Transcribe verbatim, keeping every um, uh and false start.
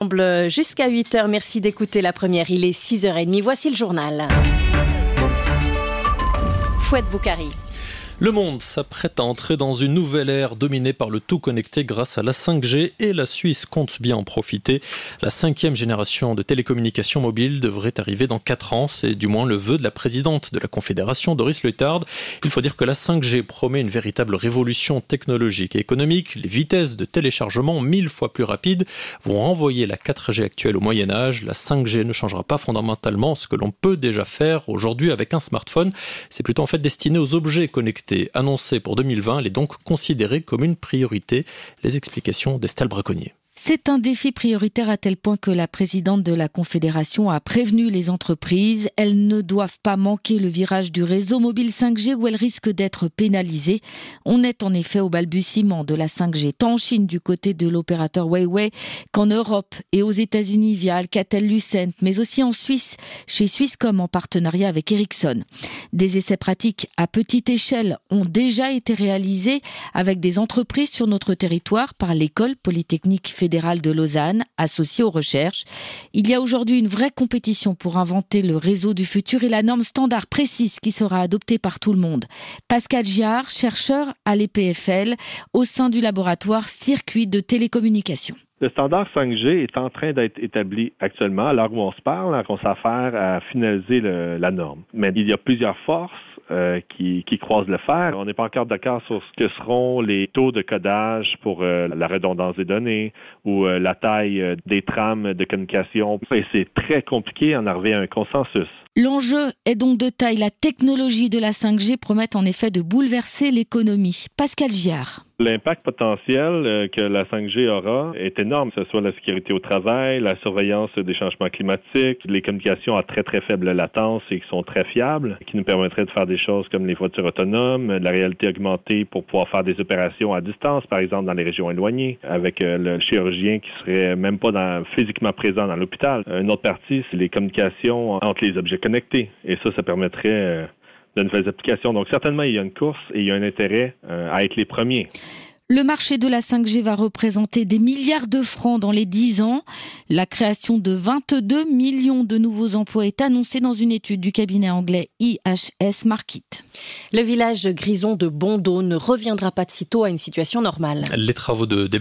Jusqu'à huit heures, merci d'écouter la première. Il est six heures trente. Voici le journal. Fouad Boukari. Le monde s'apprête à entrer dans une nouvelle ère dominée par le tout connecté grâce à la cinq G et la Suisse compte bien en profiter. La cinquième génération de télécommunications mobiles devrait arriver dans quatre ans. C'est du moins le vœu de la présidente de la Confédération, Doris Leuthard. Il faut dire que la cinq G promet une véritable révolution technologique et économique. Les vitesses de téléchargement mille fois plus rapides vont renvoyer la quatre G actuelle au Moyen-Âge. La cinq G ne changera pas fondamentalement ce que l'on peut déjà faire aujourd'hui avec un smartphone. C'est plutôt en fait destiné aux objets connectés. Annoncée pour deux mille vingt, elle est donc considérée comme une priorité. Les explications d'Estelle Braconnier. C'est un défi prioritaire à tel point que la présidente de la Confédération a prévenu les entreprises. Elles ne doivent pas manquer le virage du réseau mobile cinq G où elles risquent d'être pénalisées. On est en effet au balbutiement de la cinq G, tant en Chine du côté de l'opérateur Huawei qu'en Europe et aux États-Unis via Alcatel-Lucent, mais aussi en Suisse, chez Swisscom en partenariat avec Ericsson. Des essais pratiques à petite échelle ont déjà été réalisés avec des entreprises sur notre territoire par l'école polytechnique fédérale de Lausanne, associée aux recherches. Il y a aujourd'hui une vraie compétition pour inventer le réseau du futur et la norme standard précise qui sera adoptée par tout le monde. Pascal Giard, chercheur à l'E P F L, au sein du laboratoire Circuit de télécommunication. Le standard cinq G est en train d'être établi actuellement, à l'heure où on se parle, on s'affaire à finaliser le, la norme. Mais il y a plusieurs forces euh, qui, qui croisent le fer. On n'est pas encore d'accord sur ce que seront les taux de codage pour euh, la redondance des données ou euh, la taille euh, des trames de communication. Et c'est très compliqué en arriver à un consensus. L'enjeu est donc de taille. La technologie de la cinq G promet en effet de bouleverser l'économie. Pascal Giard. L'impact potentiel que la cinq G aura est énorme, que ce soit la sécurité au travail, la surveillance des changements climatiques, les communications à très très faible latence et qui sont très fiables, qui nous permettraient de faire des choses comme les voitures autonomes, la réalité augmentée pour pouvoir faire des opérations à distance, par exemple dans les régions éloignées, avec le chirurgien qui serait même pas dans, physiquement présent dans l'hôpital. Une autre partie, c'est les communications entre les objets connectés. Et ça, ça permettrait de nouvelles applications. Donc, certainement, il y a une course et il y a un intérêt euh, à être les premiers. Le marché de la cinq G va représenter des milliards de francs dans les dix ans. La création de vingt-deux millions de nouveaux emplois est annoncée dans une étude du cabinet anglais I H S Markit. Le village grison de Bondeau ne reviendra pas de sitôt à une situation normale. Les travaux de